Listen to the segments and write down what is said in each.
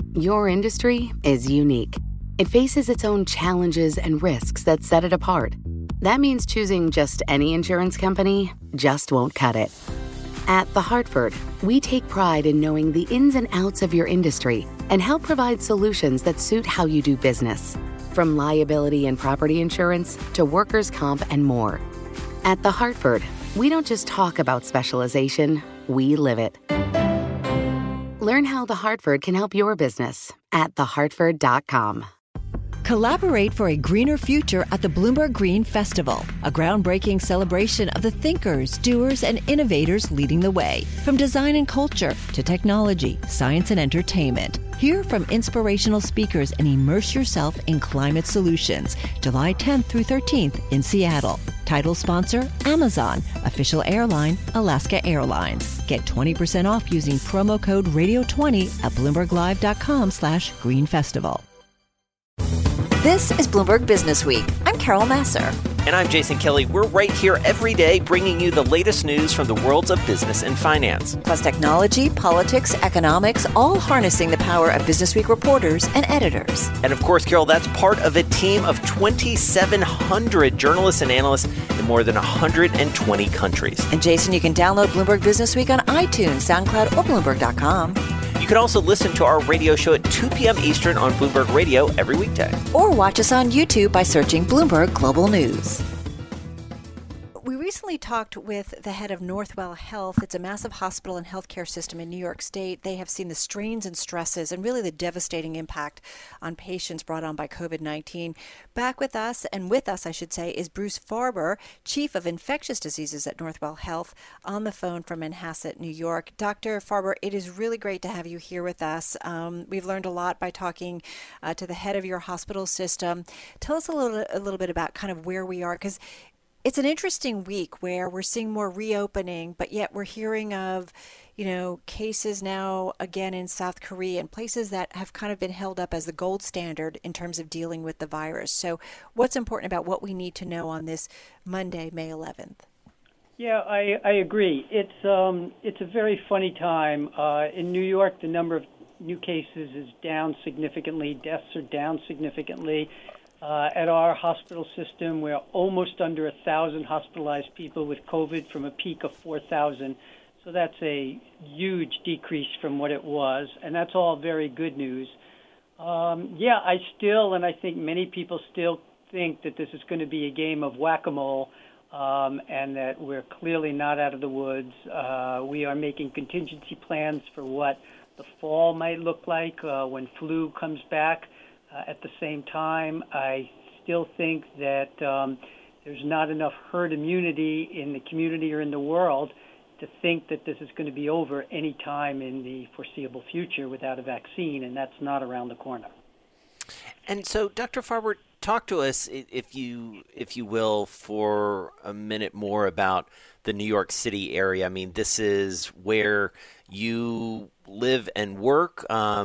Your industry is unique. It faces its own challenges and risks that set it apart. That means choosing just any insurance company just won't cut it. At The Hartford, we take pride in knowing the ins and outs of your industry and help provide solutions that suit how you do business. From liability and property insurance to workers' comp and more. At The Hartford, we don't just talk about specialization, we live it. Learn how The Hartford can help your business at thehartford.com. Collaborate for a greener future at the Bloomberg Green Festival, a groundbreaking celebration of the thinkers, doers, and innovators leading the way. From design and culture to technology, science, and entertainment. Hear from inspirational speakers and immerse yourself in climate solutions. July 10th through 13th in Seattle. Title sponsor, Amazon. Official airline, Alaska Airlines. Get 20% off using promo code radio20 at bloomberglive.com/Green Festival. This is Bloomberg Business Week. I'm Carol Massar. And I'm Jason Kelly. We're right here every day bringing you the latest news from the worlds of business and finance. Plus technology, politics, economics, all harnessing the power of Business Week reporters and editors. And of course, Carol, that's part of a team of 2,700 journalists and analysts in more than 120 countries. And Jason, you can download Bloomberg Business Week on iTunes, SoundCloud, or Bloomberg.com. You can also listen to our radio show at 2 p.m. Eastern on Bloomberg Radio every weekday. Or watch us on YouTube by searching Bloomberg Global News. We recently talked with the head of Northwell Health. It's a massive hospital and healthcare system in New York State. They have seen the strains and stresses and really the devastating impact on patients brought on by COVID-19. Back with us, and with us, I should say, is Bruce Farber, Chief of Infectious Diseases at Northwell Health, on the phone from Manhasset, New York. Dr. Farber, it is really great to have you here with us. We've learned a lot by talking to the head of your hospital system. Tell us a little bit about kind of where we are, because it's an interesting week where we're seeing more reopening, but yet we're hearing of, cases now again in South Korea and places that have kind of been held up as the gold standard in terms of dealing with the virus. So what's important about what we need to know on this Monday, May 11th? Yeah, I agree. It's a very funny time. In New York, the number of new cases is down significantly. Deaths are down significantly. At our hospital system, we're almost under 1,000 hospitalized people with COVID from a peak of 4,000. So that's a huge decrease from what it was, and that's all very good news. I think many people still think that this is going to be a game of whack-a-mole, and that we're clearly not out of the woods. We are making contingency plans for what the fall might look like when flu comes back. At the same time, I still think that there's not enough herd immunity in the community or in the world to think that this is going to be over any time in the foreseeable future without a vaccine, and that's not around the corner. And so, Dr. Farber, talk to us, if you will, for a minute more about the New York City area. I mean, this is where you live and work.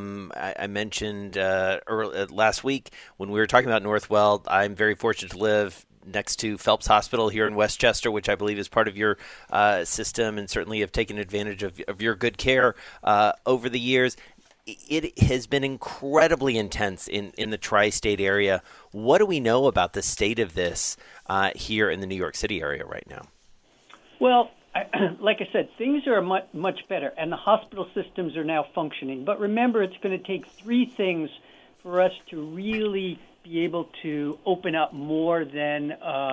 I mentioned last week when we were talking about Northwell, I'm very fortunate to live next to Phelps Hospital here in Westchester, which I believe is part of your system, and certainly have taken advantage of your good care over the years. It has been incredibly intense in the tri-state area. What do we know about the state of this here in the New York City area right now? Well, like I said, things are much better, and the hospital systems are now functioning. But remember, it's going to take three things for us to really be able to open up more than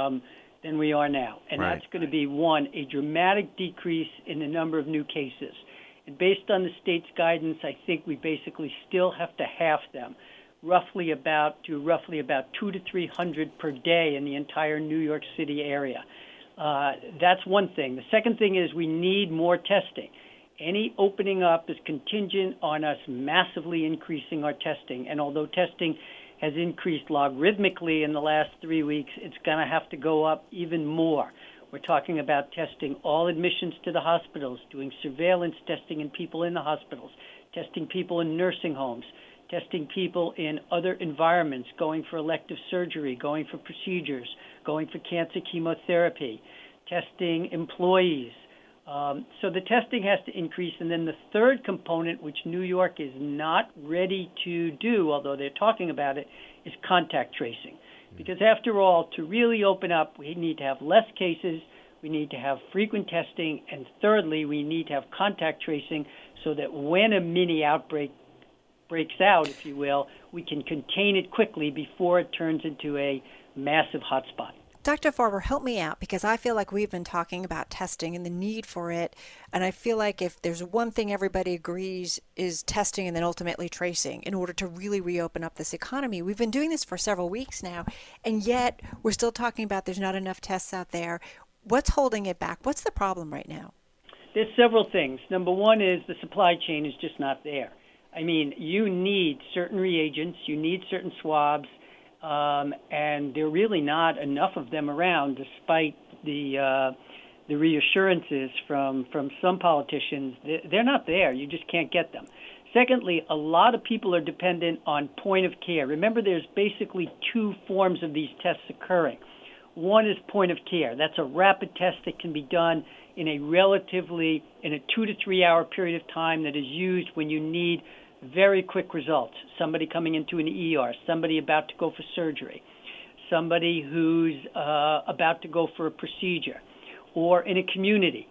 we are now. And right. That's going to be, one, a dramatic decrease in the number of new cases. And based on the state's guidance, I think we basically still have to half them, roughly about 200 to 300 per day in the entire New York City area. That's one thing. The second thing is we need more testing. Any opening up is contingent on us massively increasing our testing. And although testing has increased logarithmically in the last 3 weeks, it's going to have to go up even more. We're talking about testing all admissions to the hospitals, doing surveillance testing in people in the hospitals, testing people in nursing homes, testing people in other environments, going for elective surgery, going for procedures, going for cancer chemotherapy, testing employees, So the testing has to increase. And then the third component, which New York is not ready to do, although they're talking about it, is contact tracing. Because after all, to really open up, we need to have less cases, we need to have frequent testing, and thirdly, we need to have contact tracing so that when a mini outbreak breaks out, if you will, we can contain it quickly before it turns into a massive hotspot. Dr. Farber, help me out, because I feel like we've been talking about testing and the need for it, and I feel like if there's one thing everybody agrees is testing and then ultimately tracing in order to really reopen up this economy. We've been doing this for several weeks now, and yet we're still talking about there's not enough tests out there. What's holding it back? What's the problem right now? There's several things. Number one is the supply chain is just not there. I mean, you need certain reagents, you need certain swabs, and there are really not enough of them around, despite the reassurances from some politicians. They're not there. You just can't get them. Secondly, a lot of people are dependent on point of care. Remember, there's basically two forms of these tests occurring. One is point of care. That's a rapid test that can be done in a 2 to 3 hour period of time that is used when you need very quick results. Somebody coming into an ER, somebody about to go for surgery, somebody who's about to go for a procedure, or in a community.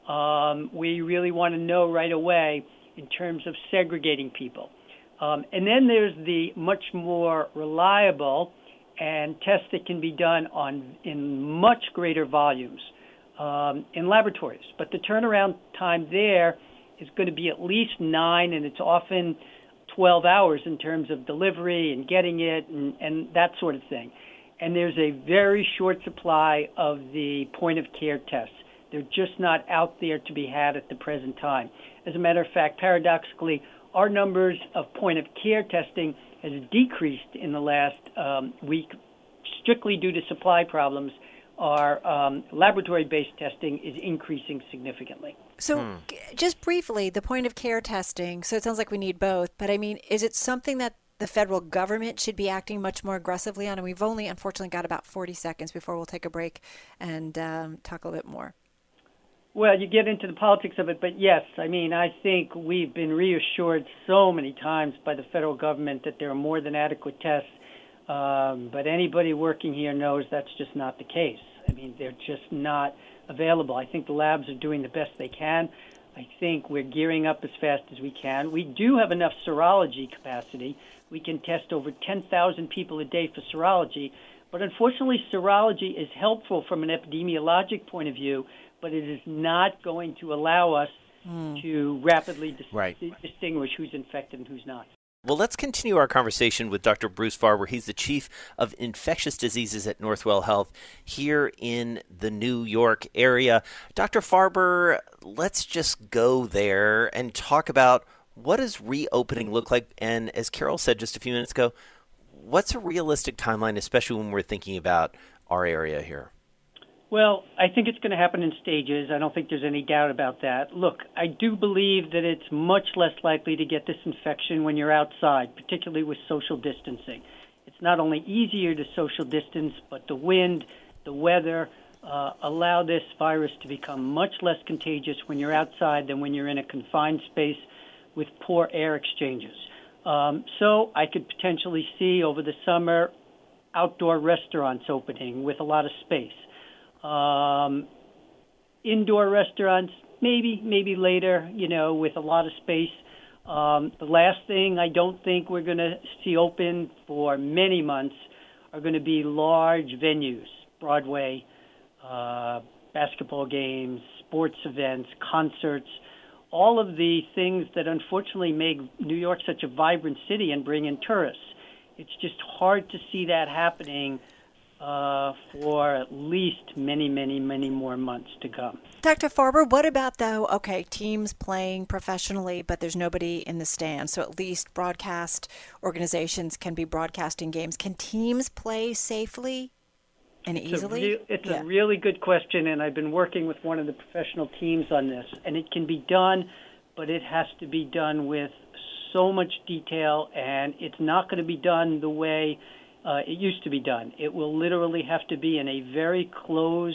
We really want to know right away in terms of segregating people. And then there's the much more reliable and tests that can be done in much greater volumes in laboratories. But the turnaround time there is going to be at least 9, and it's often 12 hours in terms of delivery and getting it and that sort of thing. And there's a very short supply of the point-of-care tests. They're just not out there to be had at the present time. As a matter of fact, paradoxically, our numbers of point-of-care testing has decreased in the last week strictly due to supply problems. Our laboratory-based testing is increasing significantly. So just briefly, the point-of-care testing, so it sounds like we need both, but I mean, is it something that the federal government should be acting much more aggressively on? And we've only, unfortunately, got about 40 seconds before we'll take a break and talk a little bit more. Well, you get into the politics of it, but yes, I mean, I think we've been reassured so many times by the federal government that there are more than adequate tests, but anybody working here knows that's just not the case. I mean, they're just not available. I think the labs are doing the best they can. I think we're gearing up as fast as we can. We do have enough serology capacity. We can test over 10,000 people a day for serology, but unfortunately, serology is helpful from an epidemiologic point of view, but it is not going to allow us to rapidly distinguish who's infected and who's not. Well, let's continue our conversation with Dr. Bruce Farber. He's the Chief of Infectious Diseases at Northwell Health here in the New York area. Dr. Farber, let's just go there and talk about what does reopening look like? And as Carol said just a few minutes ago, what's a realistic timeline, especially when we're thinking about our area here? Well, I think it's going to happen in stages. I don't think there's any doubt about that. Look, I do believe that it's much less likely to get this infection when you're outside, particularly with social distancing. It's not only easier to social distance, but the wind, the weather allow this virus to become much less contagious when you're outside than when you're in a confined space with poor air exchanges. So I could potentially see over the summer outdoor restaurants opening with a lot of space. Indoor restaurants, maybe later, with a lot of space. The last thing I don't think we're going to see open for many months are going to be large venues, Broadway, basketball games, sports events, concerts, all of the things that unfortunately make New York such a vibrant city and bring in tourists. It's just hard to see that happening for at least many more months to come. Dr. Farber, what about, though, teams playing professionally, but there's nobody in the stands, so at least broadcast organizations can be broadcasting games. Can teams play safely and easily? It's a really good question, and I've been working with one of the professional teams on this, and it can be done, but it has to be done with so much detail, and it's not going to be done the way it used to be done. It will literally have to be in a very closed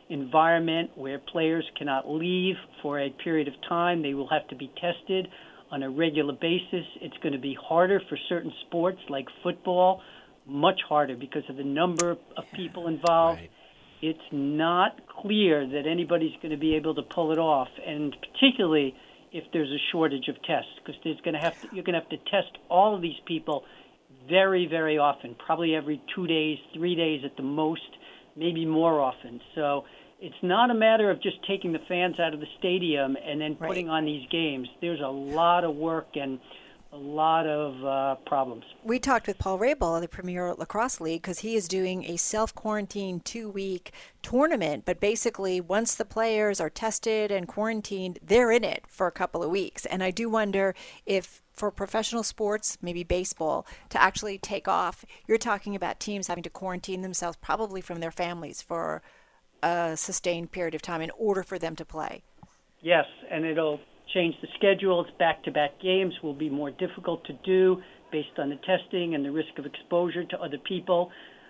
environment where players cannot leave for a period of time. They will have to be tested on a regular basis. It's going to be harder for certain sports like football, much harder because of the number of people involved. Right. It's not clear that anybody's going to be able to pull it off, and particularly if there's a shortage of tests, because you're going to have to test all of these people very, very often, probably every 2 days, 3 days at the most, maybe more often. So it's not a matter of just taking the fans out of the stadium and then putting on these games. There's a lot of work and a lot of problems. We talked with Paul Rabel of the Premier Lacrosse League because he is doing a self-quarantine 2-week tournament. But basically, once the players are tested and quarantined, they're in it for a couple of weeks. And I do wonder if for professional sports, maybe baseball, to actually take off, you're talking about teams having to quarantine themselves probably from their families for a sustained period of time in order for them to play. Yes, and it'll change the schedule. It's back-to-back games will be more difficult to do based on the testing and the risk of exposure to other people.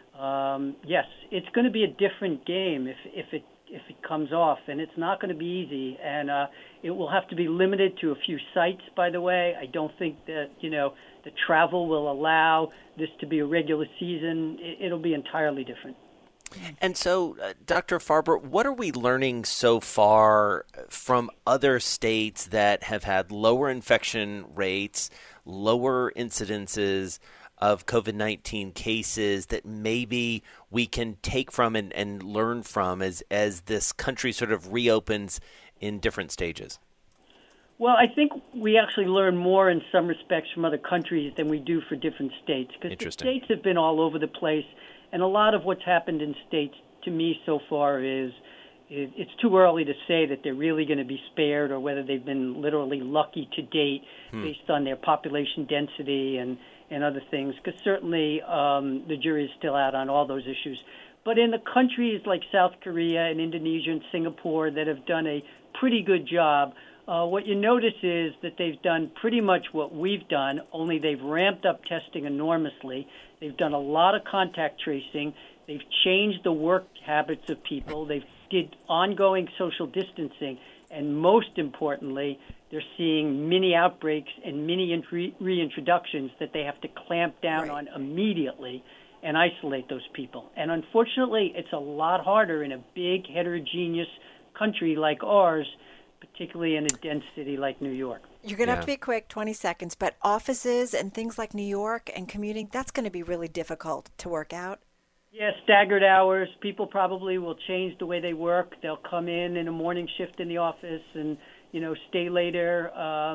Yes, it's going to be a different game if it comes off, and it's not going to be easy. And it will have to be limited to a few sites, by the way. I don't think that, the travel will allow this to be a regular season. It'll be entirely different. And so, Dr. Farber, what are we learning so far from other states that have had lower infection rates, lower incidences of COVID-19 cases that maybe we can take from and learn from as this country sort of reopens in different stages? Well, I think we actually learn more in some respects from other countries than we do for different states, because the states have been all over the place. And a lot of what's happened in states, to me, so far is it's too early to say that they're really going to be spared or whether they've been literally lucky to date based on their population density and other things, because certainly the jury is still out on all those issues. But in the countries like South Korea and Indonesia and Singapore that have done a pretty good job, what you notice is that they've done pretty much what we've done, only they've ramped up testing enormously. They've done a lot of contact tracing. They've changed the work habits of people. They've did ongoing social distancing. And most importantly, they're seeing mini outbreaks and mini reintroductions that they have to clamp down on immediately and isolate those people. And unfortunately, it's a lot harder in a big, heterogeneous country like ours, particularly in a dense city like New York. You're going to have to be quick, 20 seconds, but offices and things like New York and commuting, that's going to be really difficult to work out. Yeah, staggered hours. People probably will change the way they work. They'll come in a morning shift in the office and, stay later.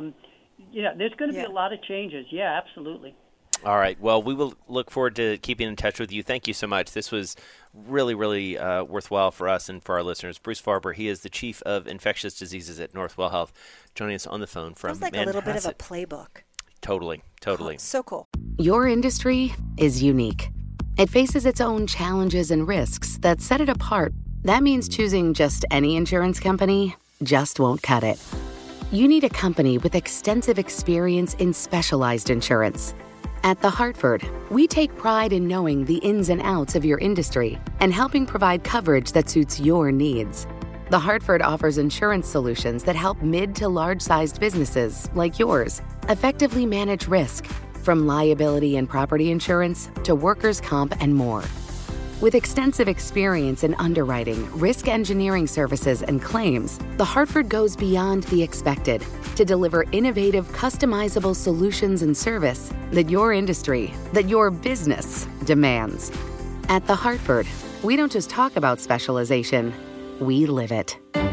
There's going to be a lot of changes. Yeah, absolutely. All right. Well, we will look forward to keeping in touch with you. Thank you so much. This was really, really worthwhile for us and for our listeners. Bruce Farber, he is the Chief of Infectious Diseases at Northwell Health, joining us on the phone from Sounds like a little bit of a playbook. Totally. Oh, so cool. Your industry is unique. It faces its own challenges and risks that set it apart. That means choosing just any insurance company just won't cut it. You need a company with extensive experience in specialized insurance. At The Hartford, we take pride in knowing the ins and outs of your industry and helping provide coverage that suits your needs. The Hartford offers insurance solutions that help mid to large-sized businesses like yours effectively manage risk, from liability and property insurance to workers' comp and more. With extensive experience in underwriting, risk engineering services, and claims, The Hartford goes beyond the expected to deliver innovative, customizable solutions and service that your industry, that your business demands. At The Hartford, we don't just talk about specialization, we live it.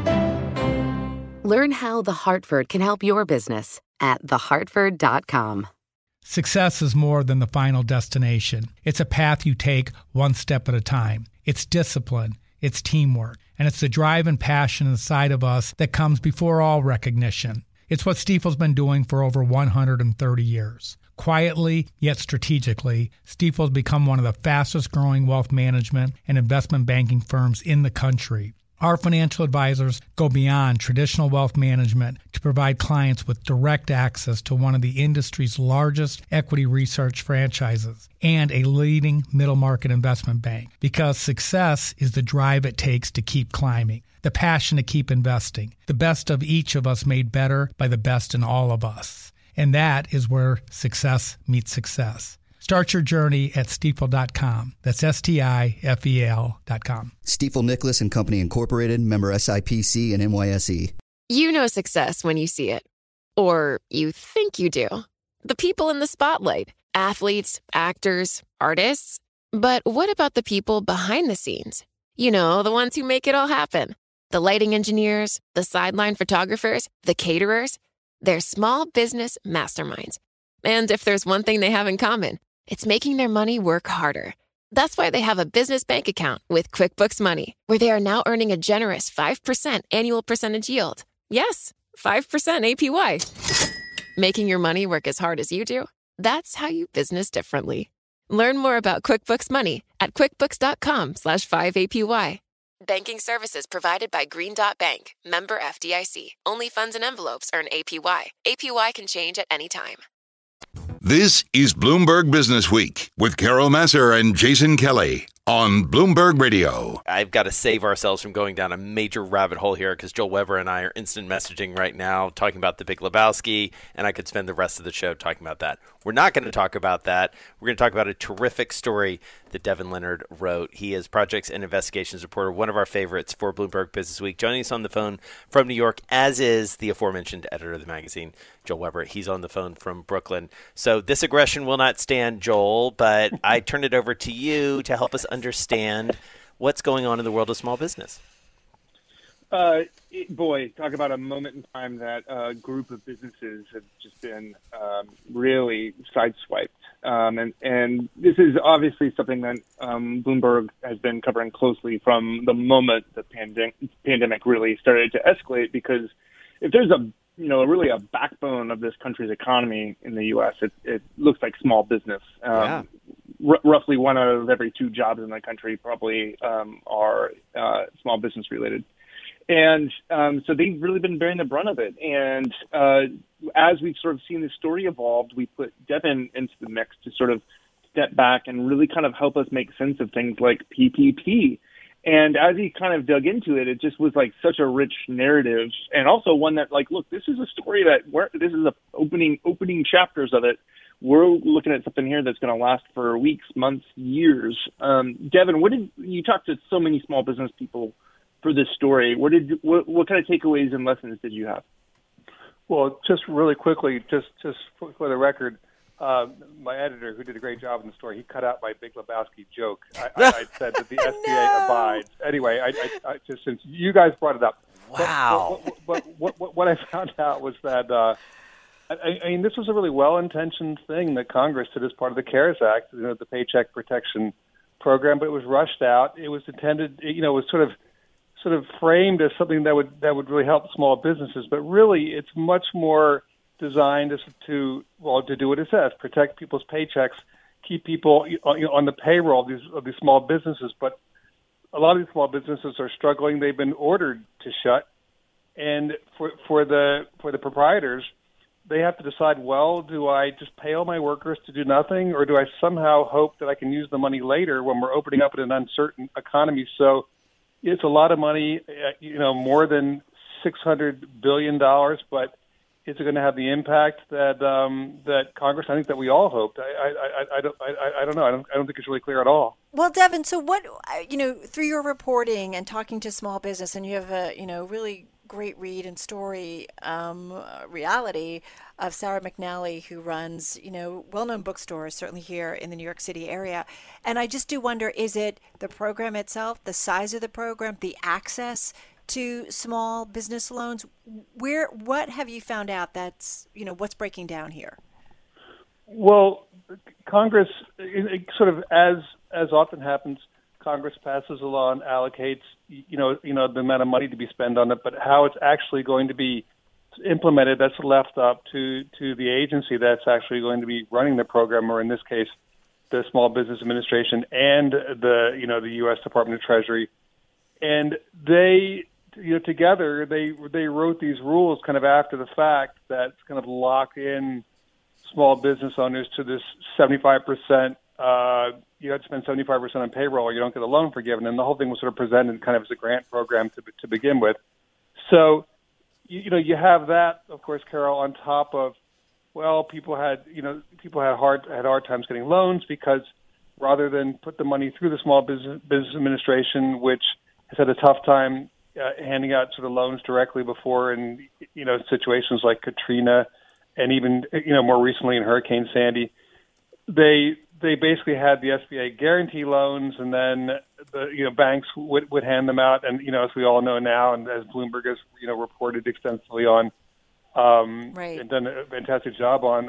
Learn how The Hartford can help your business at thehartford.com. Success is more than the final destination. It's a path you take one step at a time. It's discipline, it's teamwork, and it's the drive and passion inside of us that comes before all recognition. It's what Stifel's been doing for over 130 years. Quietly, yet strategically, Stifel's become one of the fastest growing wealth management and investment banking firms in the country. Our financial advisors go beyond traditional wealth management to provide clients with direct access to one of the industry's largest equity research franchises and a leading middle market investment bank, because success is the drive it takes to keep climbing, the passion to keep investing, the best of each of us made better by the best in all of us. And that is where success meets success. Start your journey at Stifel.com. That's STIFEL.com. Stifel Nicholas and Company Incorporated, member SIPC and NYSE. You know success when you see it. Or you think you do. The people in the spotlight. Athletes, actors, artists. But what about the people behind the scenes? You know, the ones who make it all happen. The lighting engineers, the sideline photographers, the caterers. They're small business masterminds. And if there's one thing they have in common, it's making their money work harder. That's why they have a business bank account with QuickBooks Money, where they are now earning a generous 5% annual percentage yield. Yes, 5% APY. Making your money work as hard as you do? That's how you business differently. Learn more about QuickBooks Money at QuickBooks.com/5APY. Banking services provided by Green Dot Bank, member FDIC. Only funds and envelopes earn APY. APY can change at any time. This is Bloomberg Business Week with Carol Massar and Jason Kelly on Bloomberg Radio. I've got to save ourselves from going down a major rabbit hole here because Joel Weber and I are instant messaging right now talking about The Big Lebowski, and I could spend the rest of the show talking about that. We're not going to talk about that. We're going to talk about a terrific story that Devin Leonard wrote. He is projects and investigations reporter, one of our favorites for Bloomberg Business Week. Joining us on the phone from New York, as is the aforementioned editor of the magazine, Joel Weber. He's on the phone from Brooklyn. So this aggression will not stand, Joel, but I turn it over to you to help us understand what's going on in the world of small business. Boy, talk about a moment in time that a group of businesses have just been really sideswiped. And this is obviously something that Bloomberg has been covering closely from the moment the pandemic really started to escalate, because if there's really a backbone of this country's economy in the U.S., it looks like small business. Roughly one out of every 2 jobs in the country probably are small business related. And so they've really been bearing the brunt of it. And as we've sort of seen this story evolved, we put Devin into the mix to sort of step back and really kind of help us make sense of things like PPP. And as he kind of dug into it, it just was like such a rich narrative, and also one that, like, look, this is a story that this is the opening chapters of it. We're looking at something here that's going to last for weeks, months, years. Devin, you talked to so many small business people for this story? What kind of takeaways and lessons did you have? Well, just really quickly, just for the record, my editor, who did a great job in the story, he cut out my Big Lebowski joke. I said that the SBA abides. Anyway, I just, since you guys brought it up. Wow. What I found out was that, I mean, this was a really well-intentioned thing that Congress did as part of the CARES Act, the Paycheck Protection Program, but it was rushed out. It was intended, it was sort of framed as something that would really help small businesses, but really it's much more designed to do what it says: protect people's paychecks, keep people on the payroll of these small businesses. But a lot of these small businesses are struggling; they've been ordered to shut, and for the proprietors, they have to decide: well, do I just pay all my workers to do nothing, or do I somehow hope that I can use the money later when we're opening up in an uncertain economy? So it's a lot of money, more than $600 billion, but is it going to have the impact that Congress, I think, that we all hoped? I don't know. I don't think it's really clear at all. Well, Devin, so what, through your reporting and talking to small business, and you have a, really great read and story, reality of Sarah McNally, who runs, well-known bookstores, certainly here in the New York City area. And I just do wonder, is it the program itself, the size of the program, the access to small business loans? What have you found out that's, what's breaking down here? Well, Congress, sort of as often happens, Congress passes a law and allocates, the amount of money to be spent on it, but how it's actually going to be implemented, that's left up to the agency that's actually going to be running the program, or in this case, the Small Business Administration and the U.S. Department of Treasury. And they, together, they wrote these rules kind of after the fact that kind of lock in small business owners to this 75%. You have to spend 75% on payroll, or you don't get a loan forgiven. And the whole thing was sort of presented kind of as a grant program to begin with. So, you have that, of course, Carol, on top of, well, people had hard times getting loans because rather than put the money through the Small Business Administration, which has had a tough time handing out sort of loans directly before in situations like Katrina and even more recently in Hurricane Sandy, they basically had the SBA guarantee loans, and then the banks would hand them out. And as we all know now, and as Bloomberg has reported extensively on, right, and done a fantastic job on,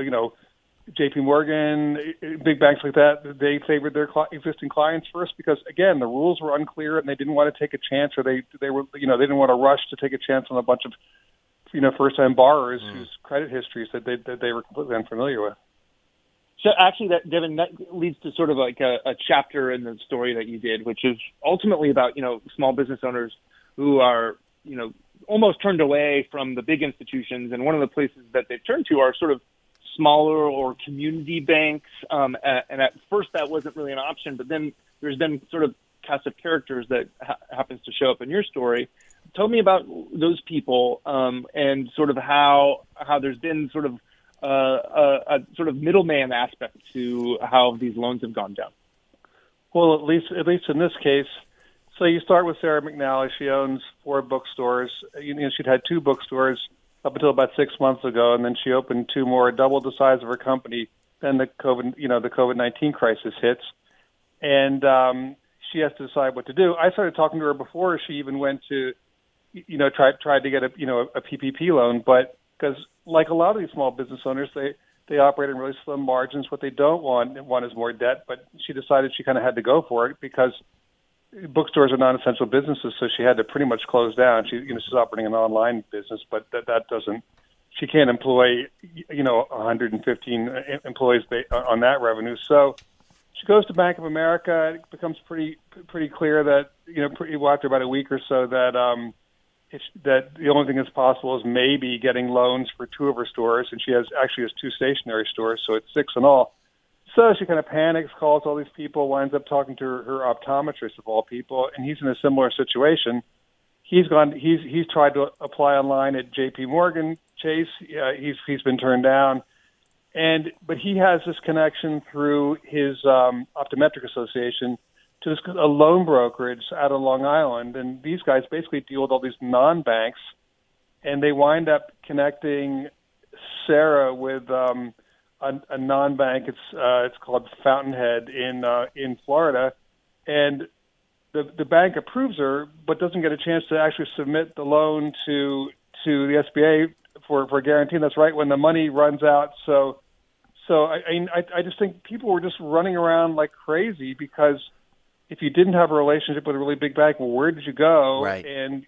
J.P. Morgan, big banks like that, they favored their existing clients first because, again, the rules were unclear and they didn't want to take a chance, or they didn't want to rush to take a chance on a bunch of first-time borrowers whose credit histories that they were completely unfamiliar with. So actually, Devin, that leads to sort of like a chapter in the story that you did, which is ultimately about small business owners who are almost turned away from the big institutions, and one of the places that they turn to are sort of smaller or community banks. And at first that wasn't really an option, but then there's been sort of cast of characters that happens to show up in your story. Tell me about those people and sort of how there's been sort of a sort of middleman aspect to how these loans have gone down. Well, at least in this case, so you start with Sarah McNally. She owns 4 bookstores. She'd had 2 bookstores up until about 6 months ago, and then she opened 2 more, double the size of her company. Then the COVID-19 crisis hits, and she has to decide what to do. I started talking to her before she even went to, tried to get a PPP loan, but because like a lot of these small business owners, they operate in really slim margins. What they don't want is more debt, but she decided she kind of had to go for it because bookstores are non-essential businesses, so she had to pretty much close down. She's operating an online business, but that doesn't. She can't employ 115 employees on that revenue. So she goes to Bank of America. It becomes pretty clear that after about a week or so that that the only thing that's possible is maybe getting loans for 2 of her stores, and she actually has 2 stationary stores, so it's 6 in all. So she kind of panics, calls all these people, winds up talking to her optometrist of all people, and he's in a similar situation. He's tried to apply online at J.P. Morgan Chase. He's been turned down, but he has this connection through his optometric association to a loan brokerage out of Long Island, and these guys basically deal with all these non-banks, and they wind up connecting Sarah with a non-bank. It's called Fountainhead in Florida, and the bank approves her, but doesn't get a chance to actually submit the loan to the SBA for a guarantee. And that's right when the money runs out. So I just think people were just running around like crazy because if you didn't have a relationship with a really big bank, well, where did you go? Right. And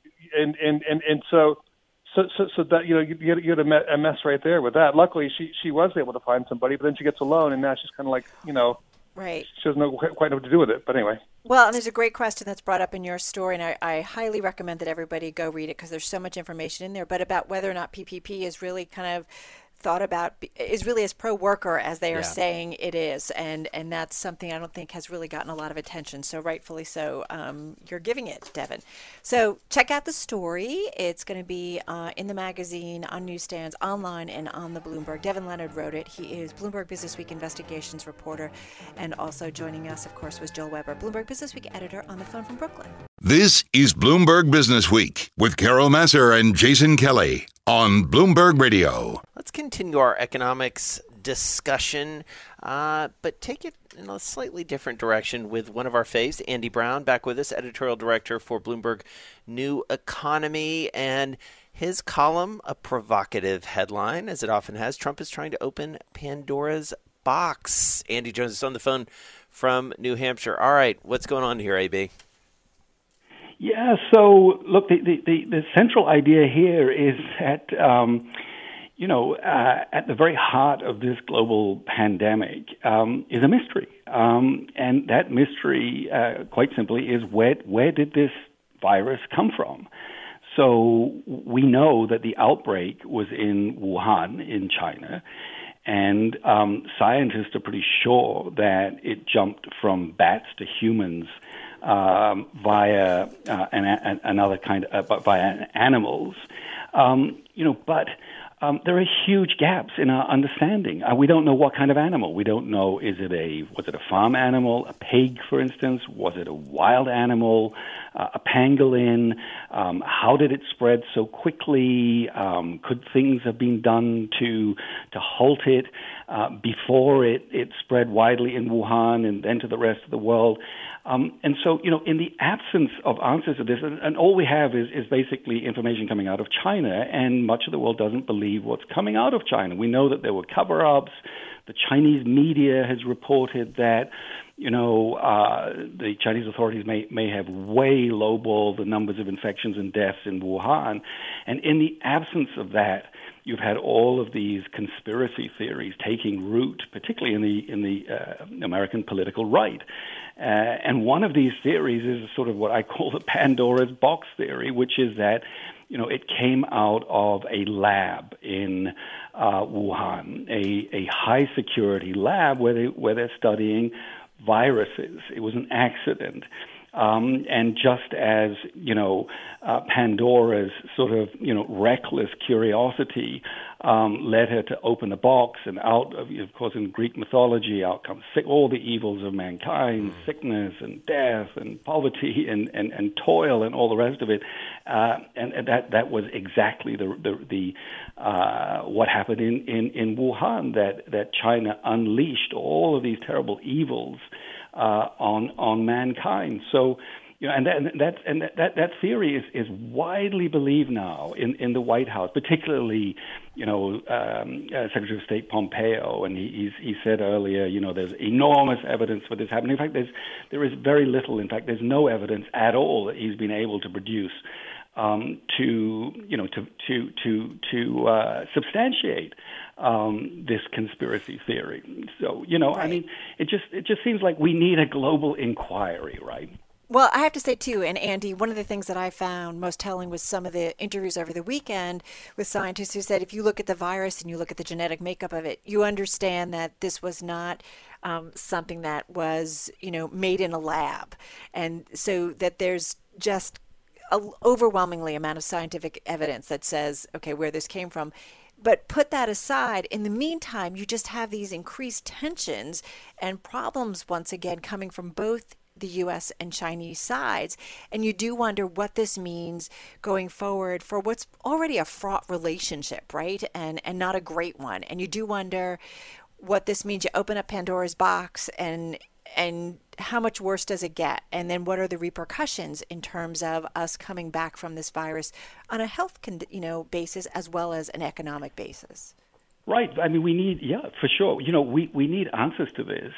so that you had a mess right there with that. Luckily, she was able to find somebody, but then she gets a loan, and now she's kind of like right. She doesn't quite know what to do with it. But anyway. Well, and there's a great question that's brought up in your story, and I highly recommend that everybody go read it because there's so much information in there. But about whether or not PPP is really kind of thought about, is really as pro-worker as they are saying it is, and that's something I don't think has really gotten a lot of attention, so rightfully so. You're giving it, Devin. So check out the story. It's going to be in the magazine, on newsstands, online, and on the Bloomberg. Devin Leonard wrote it. He is Bloomberg Businessweek investigations reporter, and also joining us, of course, was Joel Weber, Bloomberg Businessweek editor, on the phone from Brooklyn. This is Bloomberg Business Week with Carol Massar and Jason Kelly on Bloomberg Radio. Let's continue our economics discussion, but take it in a slightly different direction with one of our faves, Andy Brown, back with us, editorial director for Bloomberg New Economy, and his column, a provocative headline, as it often has. Trump is trying to open Pandora's box. Andy Jones is on the phone from New Hampshire. All right, what's going on here, AB? Yeah, so look, the central idea here is that, at the very heart of this global pandemic is a mystery. And that mystery, quite simply, is where did this virus come from? So we know that the outbreak was in Wuhan in China, and scientists are pretty sure that it jumped from bats to humans via another kind of via animals. But there are huge gaps in our understanding. We don't know what kind of animal. We don't know, was it a farm animal, a pig, for instance? Was it a wild animal, a pangolin? How did it spread so quickly? Could things have been done to halt it before it spread widely in Wuhan and then to the rest of the world? And so, in the absence of answers to this, and all we have is basically information coming out of China, and much of the world doesn't believe what's coming out of China. We know that there were cover-ups. The Chinese media has reported that, the Chinese authorities may have way lowballed the numbers of infections and deaths in Wuhan. And in the absence of that, you've had all of these conspiracy theories taking root, particularly in the American political right. And one of these theories is sort of what I call the Pandora's box theory, which is that, it came out of a lab in Wuhan, a high security lab where they're studying viruses. It was an accident. And just as, Pandora's sort of, reckless curiosity led her to open the box, and out of course, in Greek mythology, out comes all the evils of mankind, sickness and death and poverty and toil and all the rest of it. And that was exactly the what happened in Wuhan, that China unleashed all of these terrible evils on mankind. So, and that theory is widely believed now in the White House, particularly, Secretary of State Pompeo, and he said earlier, there's enormous evidence for this happening. In fact, there is very little. In fact, there's no evidence at all that he's been able to produce to substantiate this conspiracy theory. So, right. I mean, it just seems like we need a global inquiry, right? Well, I have to say, too, and Andy, one of the things that I found most telling was some of the interviews over the weekend with scientists who said if you look at the virus and you look at the genetic makeup of it, you understand that this was not something that was, made in a lab. And so that there's just an overwhelmingly amount of scientific evidence that says, okay, where this came from. But put that aside, in the meantime, you just have these increased tensions and problems, once again, coming from both the U.S. and Chinese sides. And you do wonder what this means going forward for what's already a fraught relationship, right? And not a great one. And you do wonder what this means. You open up Pandora's box, and how much worse does it get? And then what are the repercussions in terms of us coming back from this virus on a health basis as well as an economic basis? Right. I mean, we need, for sure. We need answers to this.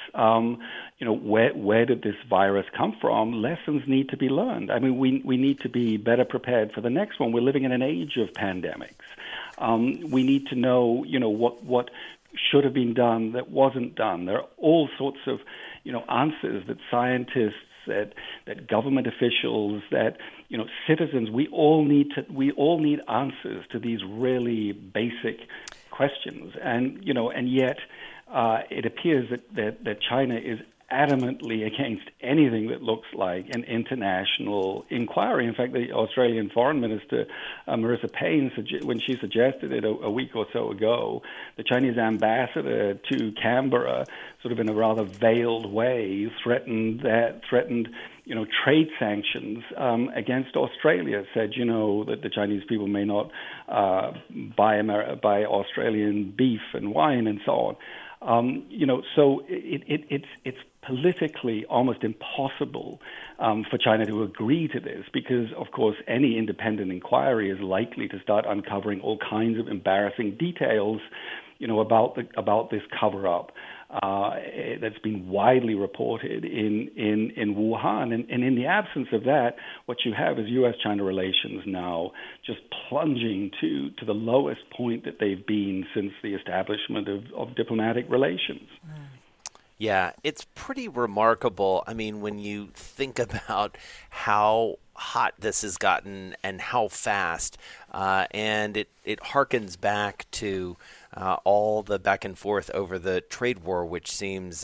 Where did this virus come from? Lessons need to be learned. I mean, we need to be better prepared for the next one. We're living in an age of pandemics. We need to know, what should have been done that wasn't done. There are all sorts of, answers that scientists, that government officials, that citizens, we all need answers to these really basic questions, and yet it appears that China is adamantly against anything that looks like an international inquiry. In fact, the Australian Foreign Minister, Marissa Payne, when she suggested it a week or so ago, the Chinese ambassador to Canberra, sort of in a rather veiled way, threatened trade sanctions against Australia. Said, that the Chinese people may not buy Australian beef and wine and so on. So it's politically almost impossible for China to agree to this, because, of course, any independent inquiry is likely to start uncovering all kinds of embarrassing details, about this cover-up that's been widely reported in Wuhan. And in the absence of that, what you have is U.S.-China relations now just plunging to the lowest point that they've been since the establishment of diplomatic relations. Yeah, it's pretty remarkable. I mean, when you think about how hot this has gotten and how fast, and it harkens back to all the back and forth over the trade war, which seems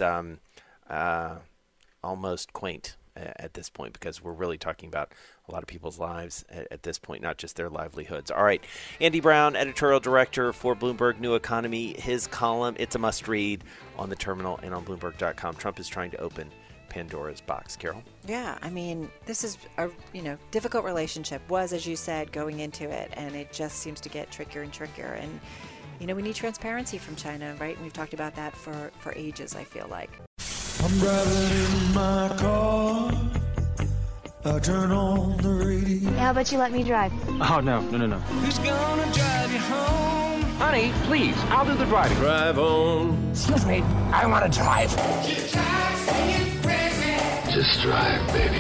almost quaint at this point, because we're really talking about a lot of people's lives at this point, not just their livelihoods. All right, Andy Brown, editorial director for Bloomberg New Economy. His column, it's a must-read on the Terminal and on Bloomberg.com. Trump is trying to open Pandora's box. Carol? Yeah, I mean, this is a difficult relationship, was, as you said, going into it, and it just seems to get trickier and trickier. And, we need transparency from China, right? And we've talked about that for ages, I feel like. I'm driving in my car. I turn on the radio. How about you let me drive? Oh, no. Who's gonna drive you home? Honey, please, I'll do the driving. Drive on. Excuse me, I want to drive. Just drive, baby.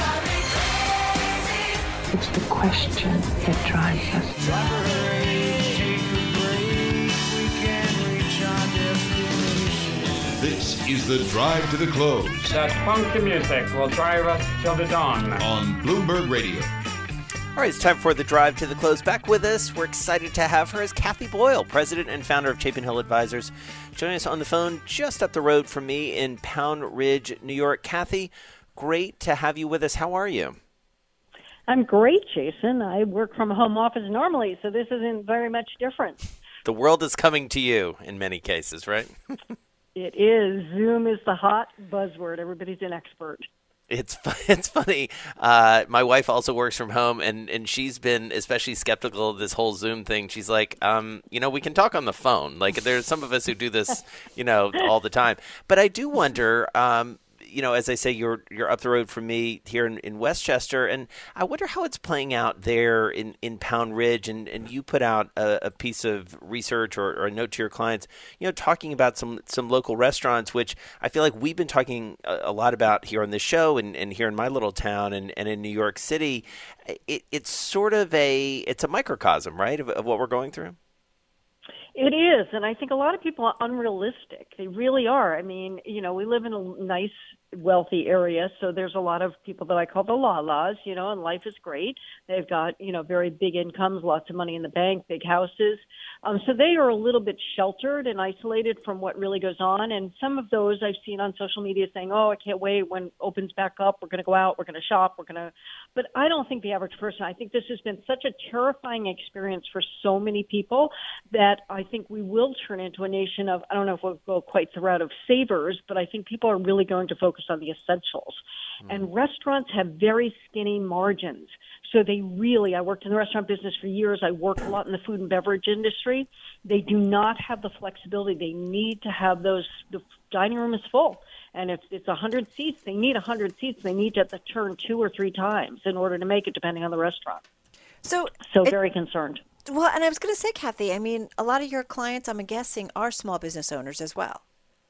It's the question that drives us. This is the Drive to the Close. That funky music will drive us till the dawn. On Bloomberg Radio. All right, it's time for the Drive to the Close. Back with us, we're excited to have her, as Kathy Boyle, president and founder of Chapin Hill Advisors, joining us on the phone just up the road from me in Pound Ridge, New York. Kathy, great to have you with us. How are you? I'm great, Jason. I work from a home office normally, so this isn't very much different. The world is coming to you in many cases, right? It is. Zoom is the hot buzzword. Everybody's an expert. It's funny. My wife also works from home, and she's been especially skeptical of this whole Zoom thing. She's like, we can talk on the phone. Like, there's some of us who do this, all the time. But I do wonder, as I say, you're up the road from me here in Westchester, and I wonder how it's playing out there in Pound Ridge. And you put out a piece of research or a note to your clients, talking about some local restaurants, which I feel like we've been talking a lot about here on this show and here in my little town and in New York City. It's sort of it's a microcosm, right, of what we're going through? It is, and I think a lot of people are unrealistic. They really are. I mean, we live in a nice, wealthy area, so there's a lot of people that I call the la-las, and life is great. They've got, very big incomes, lots of money in the bank, big houses. So they are a little bit sheltered and isolated from what really goes on. And some of those I've seen on social media saying, oh, I can't wait when it opens back up. We're going to go out. We're going to shop. But I don't think the average person, I think this has been such a terrifying experience for so many people that I think we will turn into a nation of, I don't know if we'll go quite the route of savers, but I think people are really going to focus on the essentials. And restaurants have very skinny margins. So they really, I worked in the restaurant business for years. I worked a lot in the food and beverage industry. They do not have the flexibility. They need to have the dining room is full. And if it's 100 seats, they need 100 seats. They need to have to turn 2 or 3 times in order to make it, depending on the restaurant. So very concerned. Well, and I was going to say, Kathy, I mean, a lot of your clients, I'm guessing, are small business owners as well.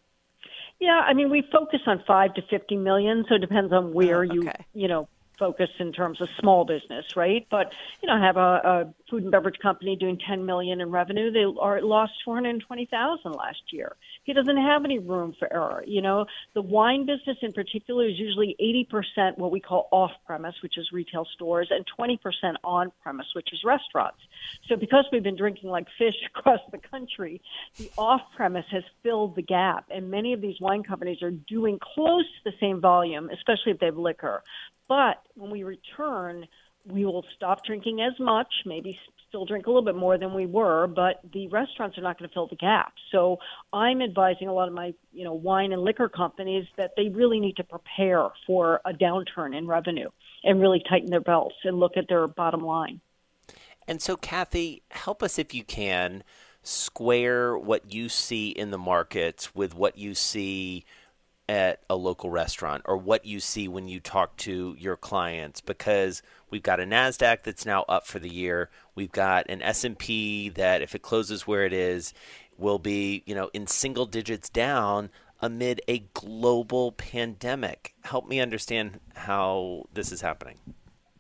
Yeah, I mean, we focus on 5 to 50 million, so it depends on where you focus in terms of small business, right? But, I have a food and beverage company doing $10 million in revenue. They lost $420,000 last year. He doesn't have any room for error. The wine business in particular is usually 80% what we call off-premise, which is retail stores, and 20% on-premise, which is restaurants. So because we've been drinking like fish across the country, the off-premise has filled the gap. And many of these wine companies are doing close to the same volume, especially if they have liquor. But when we return, we will stop drinking as much, maybe still drink a little bit more than we were, but the restaurants are not going to fill the gap. So I'm advising a lot of my, wine and liquor companies that they really need to prepare for a downturn in revenue and really tighten their belts and look at their bottom line. And so, Kathy, help us, if you can, square what you see in the markets with what you see at a local restaurant, or what you see when you talk to your clients, because we've got a NASDAQ that's now up for the year. We've got an S&P that, if it closes where it is, will be, in single digits down amid a global pandemic. Help me understand how this is happening.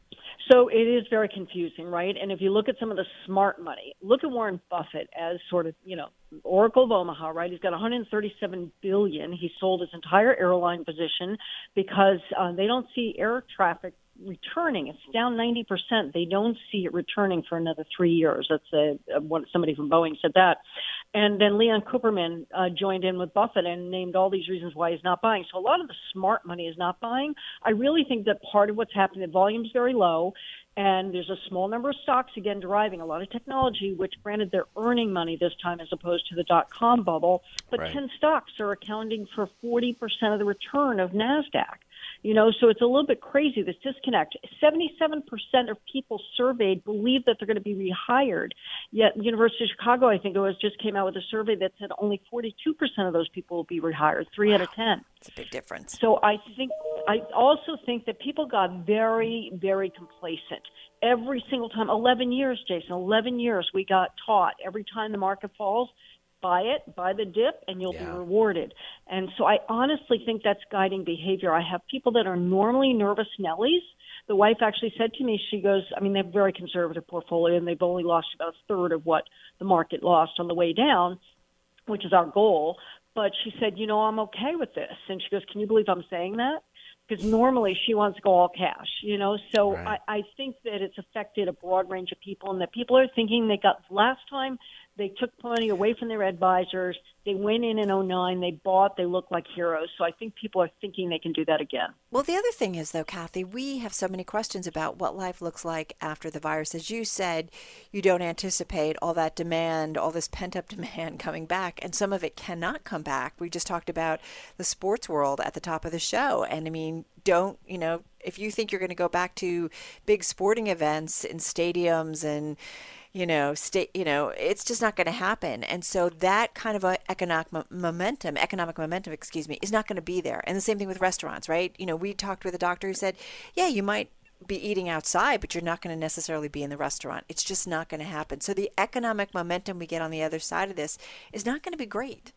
So it is very confusing, right? And if you look at some of the smart money, look at Warren Buffett as sort of, Oracle of Omaha, right? He's got $137 billion. He sold his entire airline position because they don't see air traffic returning. It's down 90%. They don't see it returning for another 3 years. That's somebody from Boeing said that. And then Leon Cooperman joined in with Buffett and named all these reasons why he's not buying. So a lot of the smart money is not buying. I really think that part of what's happening, the volume's very low, and there's a small number of stocks, again, deriving a lot of technology, which granted they're earning money this time as opposed to the dot-com bubble. But right. 10 stocks are accounting for 40% of the return of NASDAQ. So it's a little bit crazy, this disconnect. 77% of people surveyed believe that they're going to be rehired. Yet the University of Chicago, I think it was, just came out with a survey that said only 42% of those people will be rehired, 3 out of 10. It's a big difference. So I also think that people got very, very complacent. Every single time, 11 years, Jason, 11 years we got taught every time the market falls, buy it, buy the dip, and you'll be rewarded. And so I honestly think that's guiding behavior. I have people that are normally nervous Nellies. The wife actually said to me, she goes, they have a very conservative portfolio, and they've only lost about a third of what the market lost on the way down, which is our goal. But she said, I'm okay with this. And she goes, can you believe I'm saying that? Because normally she wants to go all cash, So right. I think that it's affected a broad range of people, and that people are thinking they got last time they took money away from their advisors. They went in 2009. They bought. They look like heroes. So I think people are thinking they can do that again. Well, the other thing is, though, Kathy, we have so many questions about what life looks like after the virus. As you said, you don't anticipate all that demand, all this pent-up demand coming back, and some of it cannot come back. We just talked about the sports world at the top of the show. And, if you think you're going to go back to big sporting events in stadiums and it's just not going to happen. And so that kind of economic momentum, is not going to be there. And the same thing with restaurants, right? We talked with a doctor who said, yeah, you might be eating outside, but you're not going to necessarily be in the restaurant. It's just not going to happen. So the economic momentum we get on the other side of this is not going to be great.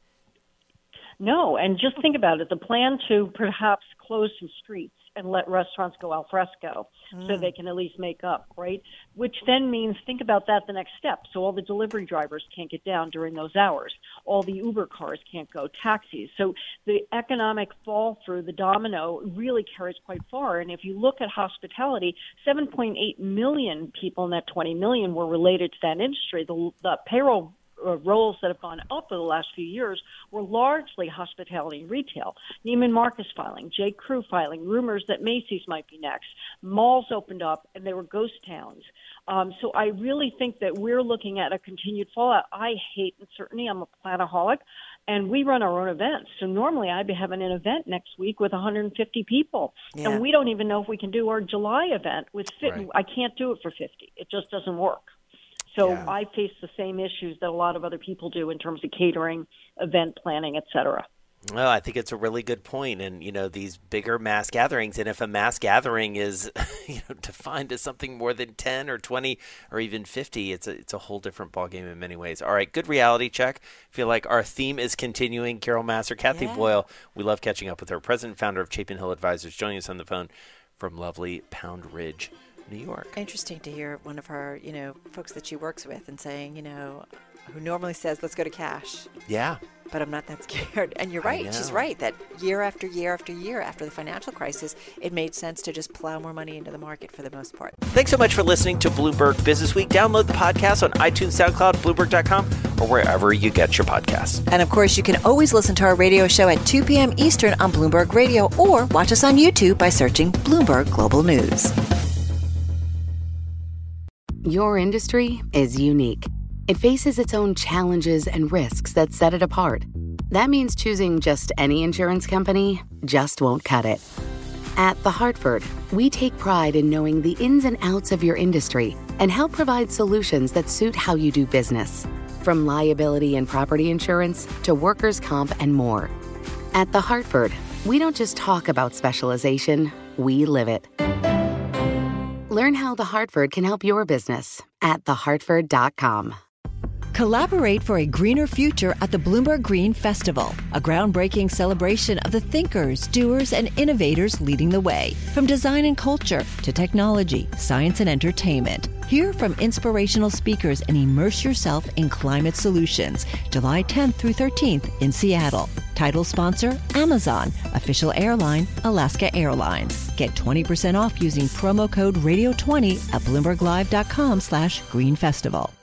No, and just think about it. The plan to perhaps close some streets and let restaurants go al fresco so they can at least make up, right? Which then means, think about that the next step. So all the delivery drivers can't get down during those hours. All the Uber cars can't go, taxis. So the economic fall through, the domino, really carries quite far. And if you look at hospitality, 7.8 million people in that 20 million were related to that industry. The payroll roles that have gone up over the last few years were largely hospitality and retail. Neiman Marcus filing, J. Crew filing, rumors that Macy's might be next. Malls opened up, and they were ghost towns. So I really think that we're looking at a continued fallout. I hate uncertainty. I'm a planaholic, and we run our own events. So normally I'd be having an event next week with 150 people, and we don't even know if we can do our July event with 50. Right. I can't do it for 50. It just doesn't work. So I face the same issues that a lot of other people do in terms of catering, event planning, et cetera. Well, I think it's a really good point. And, these bigger mass gatherings, and if a mass gathering is, defined as something more than 10 or 20 or even 50, it's a whole different ballgame in many ways. All right, good reality check. I feel like our theme is continuing. Carol Massar, Kathy Boyle, we love catching up with her. President and founder of Chapin Hill Advisors, joining us on the phone from lovely Pound Ridge, New York. Interesting to hear one of her, folks that she works with and saying, who normally says, let's go to cash. Yeah. But I'm not that scared. And you're right. She's right that year after year after year after the financial crisis, it made sense to just plow more money into the market for the most part. Thanks so much for listening to Bloomberg Business Week. Download the podcast on iTunes, SoundCloud, Bloomberg.com, or wherever you get your podcasts. And of course, you can always listen to our radio show at 2 p.m. Eastern on Bloomberg Radio, or watch us on YouTube by searching Bloomberg Global News. Your industry is unique. It faces its own challenges and risks that set it apart. That means choosing just any insurance company just won't cut it. At The Hartford, we take pride in knowing the ins and outs of your industry and help provide solutions that suit how you do business. From liability and property insurance to workers' comp and more. At The Hartford, we don't just talk about specialization, we live it. Learn how The Hartford can help your business at thehartford.com. Collaborate for a greener future at the Bloomberg Green Festival, a groundbreaking celebration of the thinkers, doers, and innovators leading the way. From design and culture to technology, science, and entertainment. Hear from inspirational speakers and immerse yourself in climate solutions. July 10th through 13th in Seattle. Title sponsor, Amazon. Official airline, Alaska Airlines. Get 20% off using promo code radio20 at BloombergLive.com/Green Festival.